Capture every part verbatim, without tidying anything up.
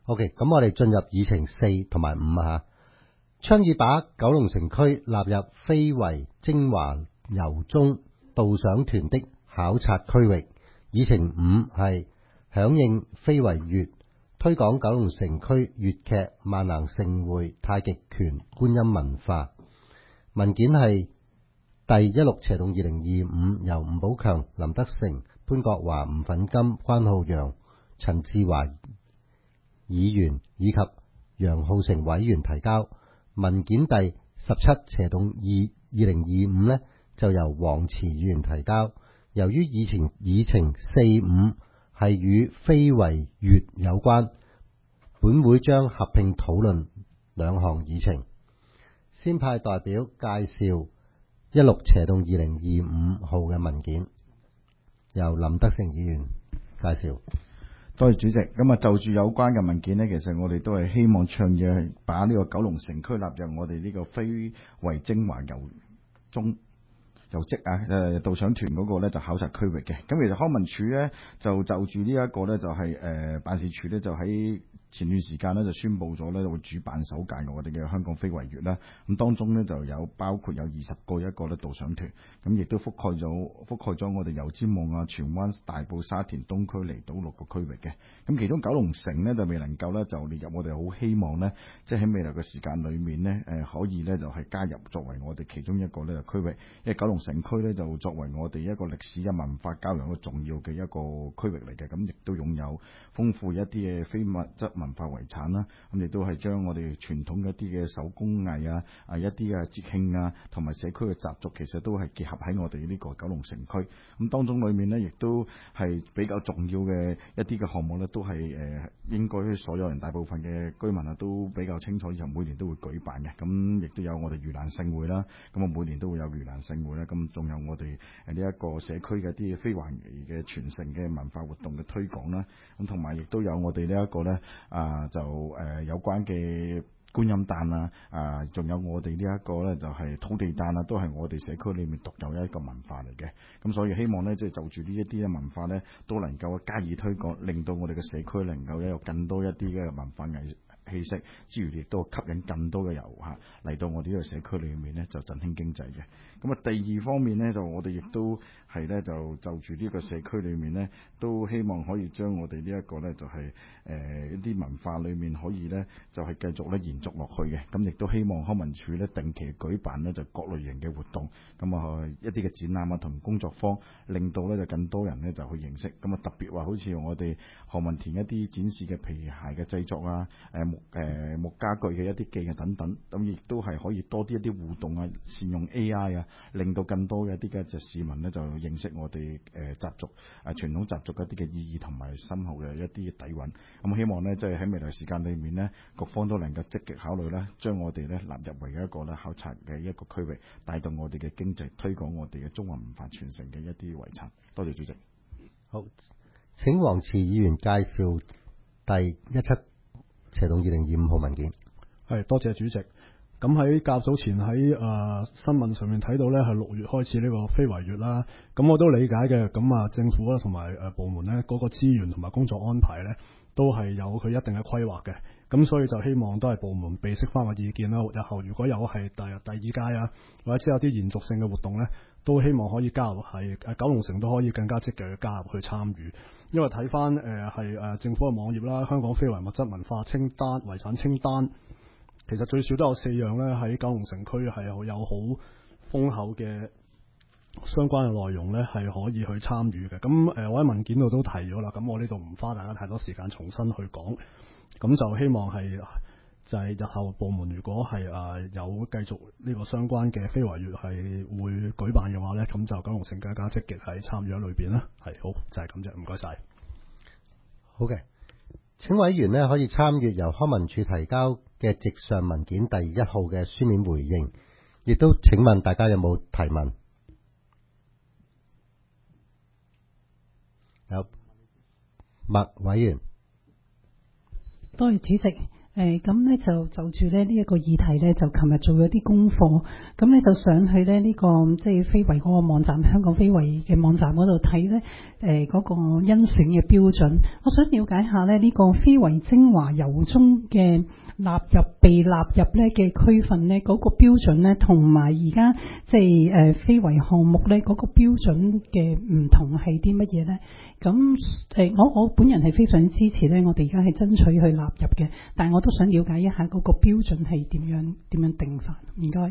OK， 咁我哋進入議程四同埋五啊，倡議把九龍城區納入非遺精華遊蹤導賞團的考察區域。議程五係響應非遺月，推廣九龍城區粵劇、萬能盛會、太極拳、觀音文化。文件係第一六斜洞二零二五，由吳寶強、林德成、潘國華、吳粉金、關浩洋、陳志華議員以及楊浩成委員提交。文件第十七斜洞二二零二五呢，就由黃慈議員提交。由於議程議程四五係與非遺月有關，本會將合併討論兩項議程。先派代表介紹一六斜洞二零二五號嘅文件，由林德成議員介紹。 多謝主席。咁啊，就住有關嘅文件呢，其實我哋都係希望倡議把呢個九龍城區納入我哋呢個非遺精華遊蹤遊跡啊，誒導賞團嗰個咧就考察區域嘅。咁其實康文署咧就就住呢一個咧就係、是、誒、呃、辦事處咧就喺前段時間咧就宣布咗咧會主辦首屆我哋嘅香港非遺月啦。咁當中咧就有包括有二十個一個咧導賞團，咁亦都覆蓋咗覆蓋咗我哋油尖旺啊、荃灣、大埔、沙田、東區、離島六個區域嘅。咁其中九龍城呢，就未能夠咧就列入，我哋好希望呢，即係喺未來嘅時間裏面呢，誒可以咧就係加入作為我哋其中一個呢個區域，因為九龍城區咧就作為我哋一個歷史嘅文化交流一個重要嘅一個區域嚟嘅，咁亦都擁有豐富一啲嘅非物質文化遺產啦。咁亦都係將我哋傳統嘅一啲嘅手工藝啊、啊一啲嘅節慶啊，同埋社區嘅習俗，其實都係結合喺我哋呢個九龍城區。咁當中裏面呢，亦都係比較重要嘅一啲嘅項目呢，都係誒應該所有人大部分嘅居民啊都比較清楚，以後每年都會舉辦嘅。咁亦都有我哋盂蘭勝會啦，咁啊每年都會有盂蘭勝會啦。咁仲有我哋誒呢一個社區嘅一啲非遺嘅傳承嘅文化活動嘅推廣啦。咁同埋亦都有我哋呢一個呢，啊就誒、呃、有關嘅觀音誕啊，啊仲有我哋呢一個呢，就係、是、土地誕啊，都係我哋社區裏面獨有一個文化嚟嘅。咁所以希望呢，即、就、係、是、就住呢一啲嘅文化呢，都能夠加以推廣，令到我哋嘅社區能夠有更多一啲嘅文化藝氣息之餘，亦都吸引更多嘅遊客嚟到我哋呢個社區裏面呢，就振興經濟嘅。咁啊，第二方面呢，就我哋亦都係呢，就就住呢個社區裏面呢，都希望可以將我哋呢一個呢，就係、是、誒、呃、一啲文化裏面可以呢，就係、是、繼續咧延續落去嘅。咁亦都希望康文署呢，定期舉辦呢，就各類型嘅活動，咁啊一啲嘅展覽啊同工作坊，令到呢就更多人呢，就去認識。咁啊特別話好似我哋何文田一啲展示嘅皮鞋嘅製作啊，誒、呃誒、呃、木家具嘅一啲技藝等等，咁亦都係可以多啲一啲互動啊，善用 A I 啊，令到更多嘅一啲嘅就市民呢，就認識我哋誒習俗誒傳統習俗一啲嘅意義同埋深厚嘅一啲底蘊。咁希望呢，即係喺未來時間裏面呢，各方都能夠積極考慮啦，將我哋呢納入為一個咧考察嘅一個區域，帶動我哋嘅經濟，推廣我哋嘅中華文化傳承嘅一啲遺產。多謝主席。 好，請黃慈議員介紹第一七斜洞二零二五號文件。 係，多謝主席。咁喺較早前喺誒、呃、新聞上面睇到呢，係六月開始呢個非遺月啦。咁我都理解嘅。咁啊，政府啦同埋誒部門呢，嗰、那個資源同埋工作安排呢，都係有佢一定嘅規劃嘅。咁所以就希望都係部門備悉翻個意見啦。日後如果有係第日第二屆啊，或者之後有啲延續性嘅活動呢，都希望可以加入，係誒九龍城都可以更加積極嘅加入去參與。因為睇翻誒係誒政府嘅網頁啦，香港非遺物質文化清單遺產清單，其實最少都有四樣咧喺九龍城區係有有好豐厚嘅相關嘅內容咧，係可以去參與嘅。咁誒、呃、我喺文件度都提咗啦，咁我呢度唔花大家太多時間重新去講。咁就希望係就係、是、日後部門如果係誒、呃、有繼續呢個相關嘅非遺月係會舉辦嘅話咧，咁就九龍城更加積極喺參與喺裏邊啦。係好就係咁啫，唔該晒。 好嘅，請委員呢可以參閱由康文署提交嘅直上文件第一號嘅書面回應，亦都請問大家有冇提問？有，麥委員。 多謝主席。誒、 誒咁咧就就住咧呢一個議題咧，就琴日做咗啲功課，咁咧就上去咧呢、這個即係非遺嗰個網站，香港非遺嘅網站嗰度睇咧誒嗰個甄選嘅標準。我想了解下咧呢、這個非遺精華遊蹤嘅納入被納入咧嘅區份咧嗰個標準咧，同埋而家即係誒非遺項目咧嗰個標準嘅唔同係啲乜嘢咧？咁誒我我本人係非常支持咧，我哋而家係爭取去納入嘅，但係我都想了解一下嗰個標準係點樣點樣定法。唔該。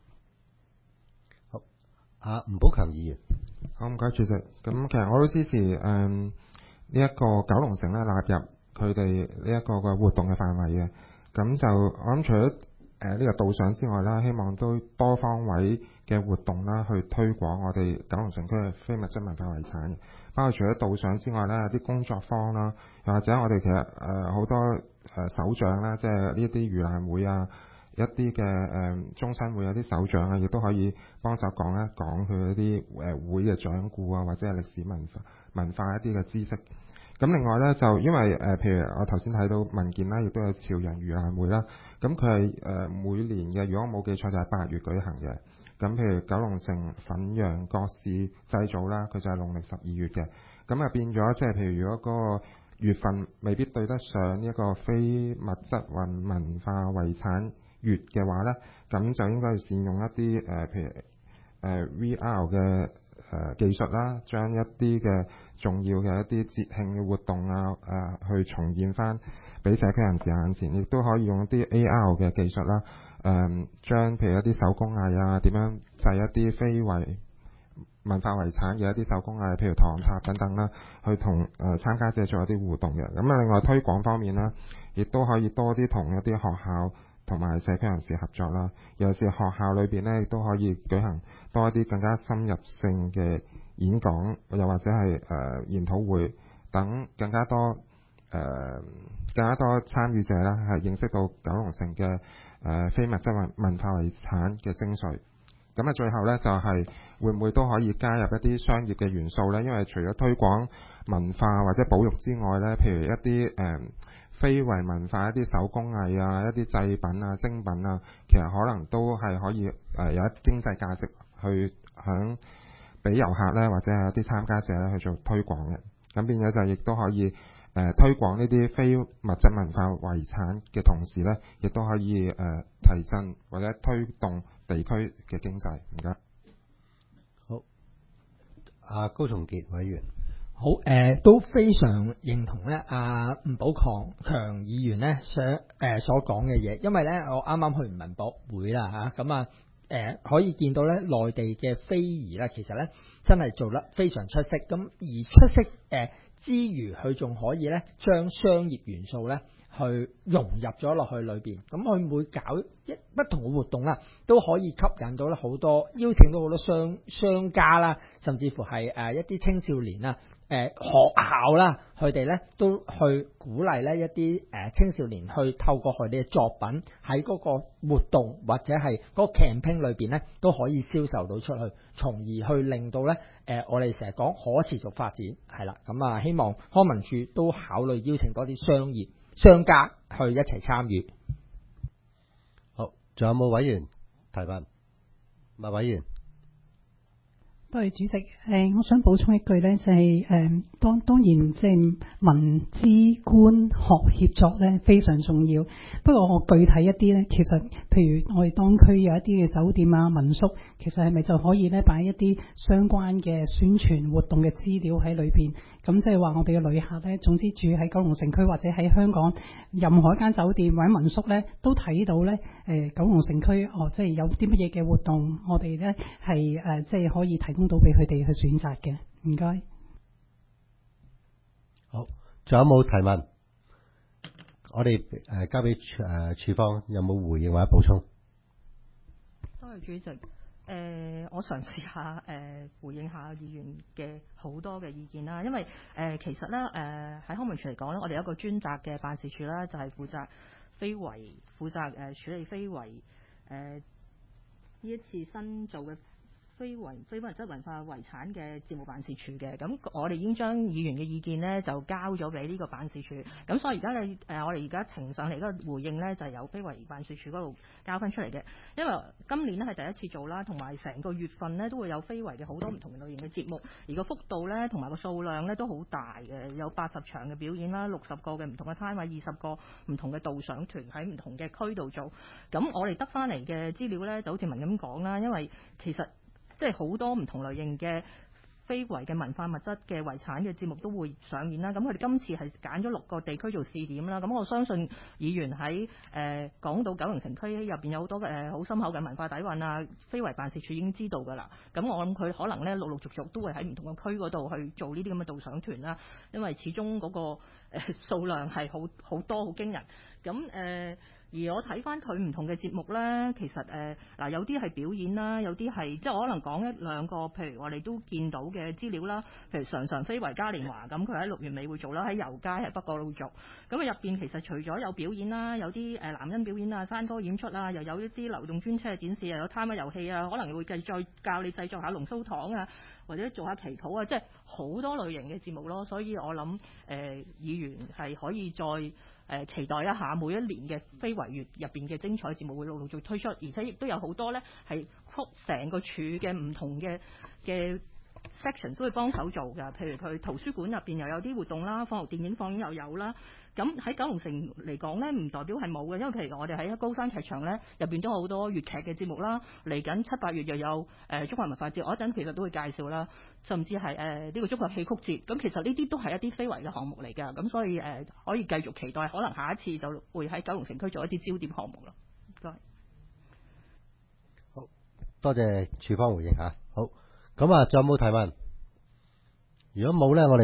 好，阿吳寶強議員。 好，唔該主席。咁其實我都支持誒呢一個九龍城咧納入佢哋呢一個嘅活動嘅範圍嘅。咁就我諗除咗誒呢個導賞之外啦，希望都多方位嘅活動啦，去推廣我哋九龍城區嘅非物質文化遺產嘅。包括除咗導賞之外咧，有啲工作坊啦，又或者我哋其實誒好多誒首長啦，即係呢啲盂蘭會啊，一啲嘅誒中新會有啲首長啊，亦都可以幫手講一講佢一啲誒會嘅掌故啊，或者係歷史文化文化一啲嘅知識。咁另外咧就因為誒、呃，譬如我頭先睇到文件啦，亦都有潮人盂蘭會啦。咁佢係誒每年嘅，如果我冇記錯就係八月舉行嘅。咁譬如九龍城粉洋各市祭祖啦，佢就係農曆十二月嘅。咁啊變咗即係譬如如果嗰個月份未必對得上一個非物質文文化遺產月嘅話咧，咁就應該係善用一啲誒、呃、譬如誒、呃、V R 嘅。誒、呃、技術啦，將一啲嘅重要嘅一啲節慶嘅活動啊，誒、呃、去重現翻俾社區人士眼前，亦都可以用一啲 A R 嘅技術啦，誒、呃、將譬如一啲手工藝啊，點樣製一啲非遺文化遺產嘅一啲手工藝，譬如唐塔等等啦，去同誒、呃、參加者做一啲互動嘅。咁啊，另外推廣方面啦，亦都可以多啲同一啲學校同埋社區人士合作啦，尤其是學校裏邊咧，亦都可以舉行多一啲更加深入性嘅演講，又或者係誒、呃、研討會等，更加多誒、呃、更加多參與者啦，係認識到九龍城嘅誒、呃、非物質文文化遺產嘅精髓。咁啊，最後咧就係、是、會唔會都可以加入一啲商業嘅元素咧？因為除咗推廣文化或者保育之外咧，譬如一啲誒、呃非遺文化一啲手工藝啊，一啲製品啊、精品啊，其實可能都係可以誒、呃、有一經濟價值去響俾遊客咧，或者係一啲參加者咧去做推廣嘅。咁變咗就亦都可以誒、呃、推廣呢啲非物質文化遺產嘅同時咧，亦都可以誒、呃、提振或者推動地區嘅經濟。唔該。 好，阿高松傑委員。 好，誒、呃、都非常認同咧，阿吳寶強強議員咧想誒所講嘅嘢，因為咧我啱啱去完文博會啦嚇，咁啊誒、呃、可以見到咧內地嘅非遺咧，其實咧真係做得非常出色，咁而出色誒、呃、之餘，佢仲可以咧將商業元素咧去融入咗落去裏邊，咁佢每搞一不同嘅活動啦，都可以吸引到咧好多邀請到好多商商家啦，甚至乎係誒一啲青少年啦。誒、呃、學校啦，佢哋咧都去鼓勵咧一啲誒、呃、青少年去透過佢哋嘅作品喺嗰個活動或者係嗰個 campaign 裏邊咧都可以銷售到出去，從而去令到咧誒、呃、我哋成日講可持續發展係啦，咁啊希望康文署都考慮邀請多啲商業商家去一齊參與。 好，仲有冇委員提問？麥委員。 多謝主席。誒、呃，我想補充一句咧，就係、是、誒、呃，當當然即係民資官學協作咧非常重要。不過我具體一啲咧，其實譬如我哋當區有一啲嘅酒店啊、民宿，其實係咪就可以咧擺一啲相關嘅宣傳活動嘅資料喺裏邊？咁即係話我哋嘅旅客咧，總之住喺九龍城區或者喺香港任何一間酒店或者民宿咧，都睇到咧誒、呃、九龍城區哦，即係有啲乜嘢嘅活動，我哋咧係誒即係可以提供到俾佢哋去選擇嘅。唔該。 好，仲有冇提問？我哋誒、呃、交俾誒處方有冇回應或者補充？ 多謝主席。誒、呃，我嘗試下誒、呃、回應下議員嘅好多嘅意見啦。因為誒、呃、其實咧誒喺康文署嚟講咧，我哋有一個專責嘅辦事處啦，就係、是、負責非遺，負責誒、呃、處理非遺誒呢一次新做嘅非遺非物質文化遺產嘅節目辦事處嘅，咁我哋已經將議員嘅意見呢就交咗俾呢個辦事處，咁所以而家你誒我哋而家呈上嚟嗰個回應呢，就係由非遺辦事處嗰度交翻出嚟嘅，因為今年呢係第一次做啦，同埋成個月份呢都會有非遺嘅好多唔同類型嘅節目，而個幅度呢同埋個數量呢都好大嘅，有八十場嘅表演啦，六十個嘅唔同嘅攤位，二十個唔同嘅導賞團喺唔同嘅區度做，咁我哋得翻嚟嘅資料呢，就好似文咁講啦，因為其實即係好多唔同類型嘅非遺嘅文化物質嘅遺產嘅節目都會上演啦。咁佢哋今次係揀咗六個地區做試點啦。咁我相信議員喺誒講到九龍城區入邊有好多誒好深厚嘅文化底蘊啊，非遺辦事處已經知道㗎啦。咁我諗佢可能咧陸陸續續都會喺唔同嘅區嗰度去做呢啲咁嘅導賞團啦。因為始終嗰個誒數量係好好多好驚人。咁誒。呃而我睇翻佢唔同嘅節目呢，其實誒嗱、呃、有啲係表演啦，有啲係即係我可能講一兩個，譬如我哋都見到嘅資料啦，譬如常常非遺嘉年華咁，佢喺六月尾會做啦，喺油街喺北角度做。咁啊入邊其實除咗有表演啦，有啲誒男音表演啊、山歌演出啊，又有一啲流動專車嘅展示，又有攤位遊戲啊，可能會繼續教你製作下龍鬚糖啊，或者做下祈禱啊，即係好多類型嘅節目咯。所以我諗誒、呃、議員係可以再誒、呃、期待一下每一年嘅非遺月入邊嘅精彩節目會陸陸續推出，而且亦都有好多咧係成個處嘅唔同嘅嘅 section 都會幫手做㗎。譬如佢圖書館入邊又有啲活動啦，放學電影放映又有啦。咁喺九龍城嚟講咧，唔代表係冇嘅，因為譬如我哋喺高山劇場咧入邊都有好多粵劇嘅節目啦。嚟緊七八月又有誒、呃、中華文化節，我一陣其實都會介紹啦，甚至係誒呢個中國戲曲節。咁其實呢啲都係一啲非遺嘅項目嚟㗎，咁所以誒、呃、可以繼續期待，可能下一次就會喺九龍城區做一啲焦點項目啦。唔該。 好多謝處方回應嚇。好，咁啊，仲有冇提問？如果冇咧，我哋